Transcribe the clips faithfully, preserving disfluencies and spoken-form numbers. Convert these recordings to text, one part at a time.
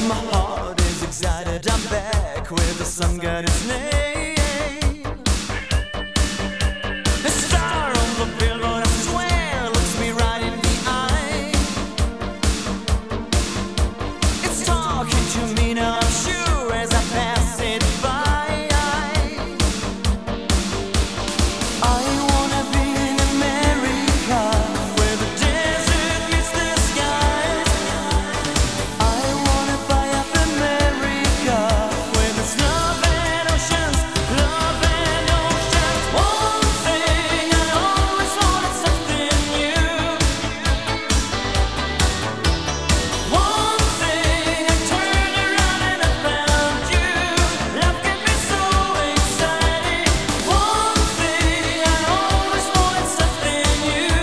My heart is excited, I'm back with the sun got its name. The star on the billboard, I swear, looks me right in the eye. It's talking to me now, I'm sure, as I pass it by. I wanna be in America, where the desert meets the skies. I wanna buy up America, where there's love and oceans, love and oceans. One thing I always wanted, something new. One thing I turned around and I found you. Love can be so exciting. One thing I always wanted, something new.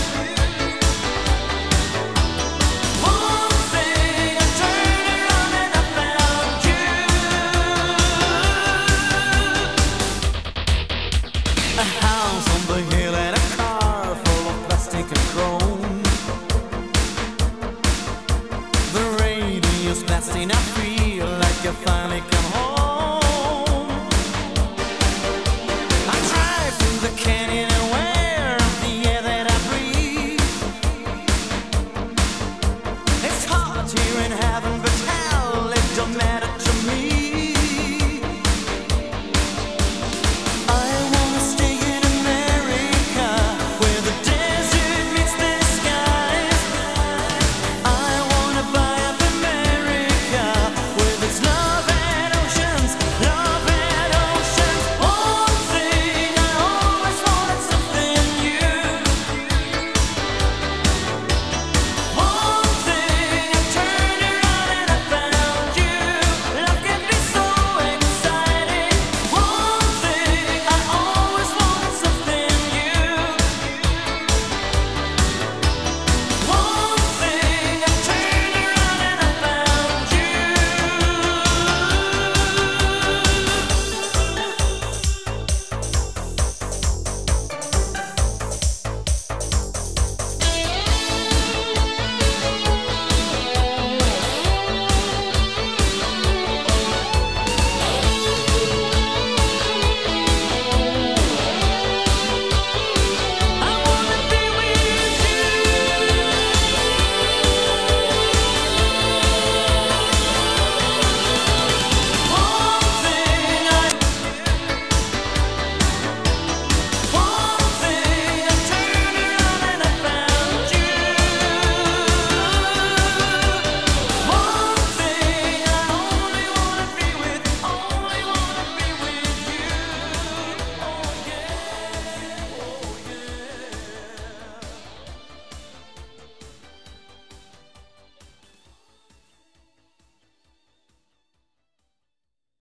One thing I turned around and I found you. A house on the hill and a car full of plastic and chrome. The radio's blasting, I feel like I finally come home. I drive through the canyon and wear the air that I breathe. It's hot here in heaven, but hell, it don't matter